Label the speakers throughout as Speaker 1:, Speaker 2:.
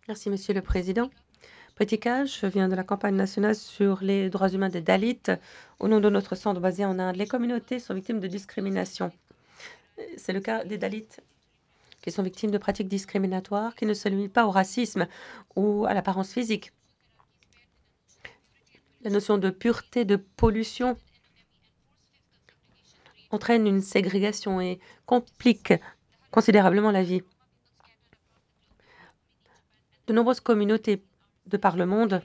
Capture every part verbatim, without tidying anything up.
Speaker 1: Merci, Monsieur le Président. Pritika, je viens de la campagne nationale sur les droits humains des Dalits. Au nom de notre centre basé en Inde, les communautés sont victimes de discrimination. C'est le cas des Dalits qui sont victimes de pratiques discriminatoires qui ne se limitent pas au racisme ou à l'apparence physique. La notion de pureté, de pollution entraîne une ségrégation et complique considérablement la vie. De nombreuses communautés de par le monde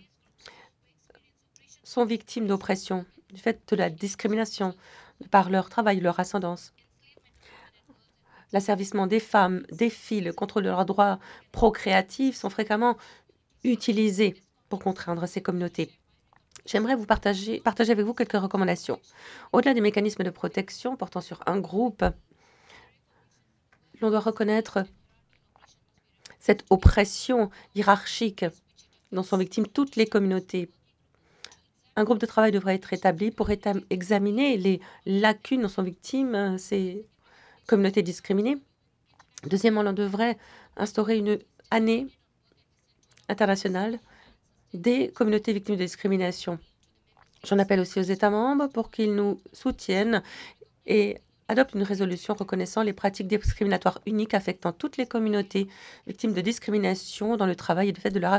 Speaker 1: sont victimes d'oppression du fait de la discrimination de par leur travail, leur ascendance. L'asservissement des femmes, des filles, le contrôle de leurs droits procréatifs sont fréquemment utilisés pour contraindre ces communautés. J'aimerais vous partager, partager avec vous quelques recommandations. Au-delà des mécanismes de protection portant sur un groupe, l'on doit reconnaître cette oppression hiérarchique dont sont victimes toutes les communautés. Un groupe de travail devrait être établi pour étam- examiner les lacunes dont sont victimes euh, ces communautés discriminées. Deuxièmement, l'on devrait instaurer une année internationale des communautés victimes de discrimination. J'en appelle aussi aux États membres pour qu'ils nous soutiennent et adoptent une résolution reconnaissant les pratiques discriminatoires uniques affectant toutes les communautés victimes de discrimination dans le travail et du fait de leur